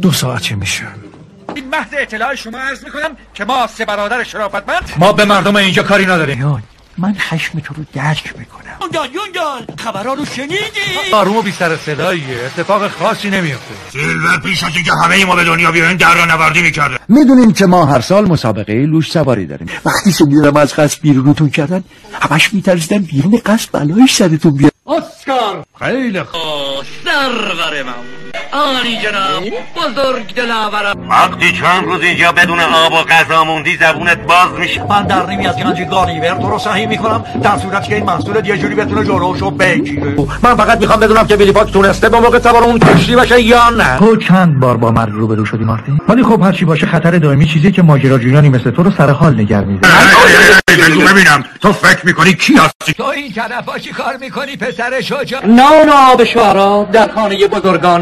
2 ساعت میشه. این محض اطلاع شما عرض میکنم که ما 3 برادر شرافتمند ما به مردم اینجا کاری نداریم. من خشم تو رو درک میکنم. یونگال خبرها رو شنیدی؟ آروم و بی سر صداییه، اتفاق خاصی نمیفته. سیلور پیش از اینکه همه ما به دنیا بیایم در را نوردی میکرده. میدونیم که ما هر سال مسابقه لوش سواری داریم. وقتی شنیدم از قصد بیرونتون کردن همش میترسیدن بیرون قصد بلایش سرتون بیاد. اسکار خیلی سرور من آنی جناب بزرگ دلاورم. وقتی چند روز اینجا بدون آب و غذا موندی زبونت باز میشه. من در نیمی از گنج گانیور تو رو صحیح میکنم در صورتی که این محصولت یه جوری بتونه جلوشو بگیره. من فقط میخوام بدونم که ویلی پاک تونسته به موقع سوار اون کشتی بشه یا نه. تو چند بار با من روبرو شدی مارتین؟ ولی خب هر چی باشه خطر دائمی چیزی که ماجراجویانی مثل تو رو سر حال نگه می‌داره. ببینم تو فکر میکنی کی هستی؟ تو این طرفا چی کار میکنی پسر شجاع؟ نان و آب شعرا در خانه بزرگان